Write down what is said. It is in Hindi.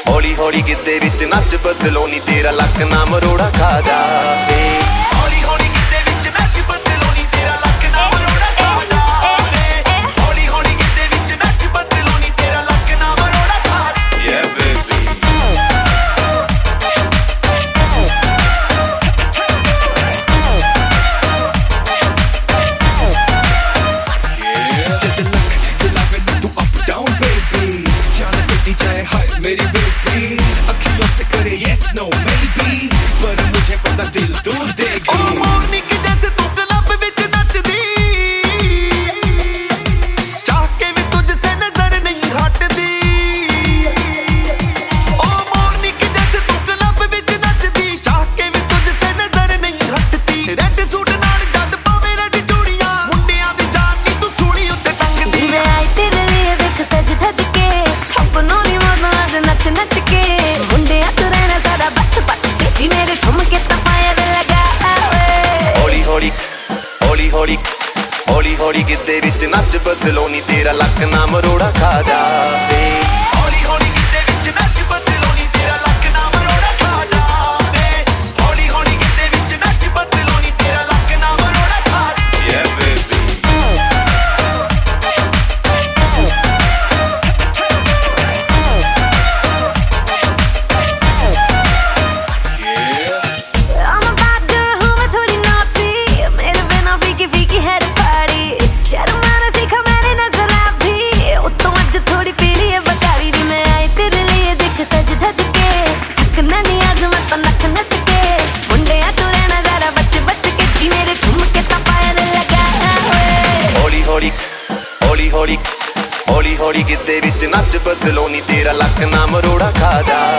हौली हौली गिद्धे विच नच बदलो नी तेरा लक ना मरोड़ा खा जावे। हौली हौली गिद्धे विच नच बदलो नी तेरा लक ना मरोड़ा खा जावे। हौली हौली गिद्धे विच नच बदलो नी तेरा लक ना मरोड़ा खा जावे। Yeah baby मेरी बेटी अखियों से करे yes no maybe पर मुझे पता दिल तू देगी। ओ मॉर्निंग जैसे तू क्लब विच नचदी चाह के भी तुझसे नजर नहीं हटदी। ओ मॉर्निंग जैसे तू क्लब विच नचदी चाह के भी तुझसे नजर नहीं हटदी। रेड सूट नाल जद पावे रेड चूड़ियां मुंडियां दी जान नी तू सूली उत्ते टंगदी। मैं आई तेरे लिए देख सज धज के सपनों नी नच नच के मुंडिया तू रहना सारा बच बच के जी मेरे ठुमके तफायर लगा। हौली हौली हौली हौली हौली हौली गिद्धे विच नच बदलो नी तेरा लक ना मरोड़ा खा जावे। हौली हौली गिद्धे विच नच बदलो नी तेरा लक ना मरोड़ा खा जावे। हौली हौली गिद्धे विच नच बदलो नी तेरा लक ना मरोड़ा खा जावे। Yeah baby हौली हौली हौली हौली गिद्धे विच नच बदलो नी तेरा लक ना मरोड़ा खा जा।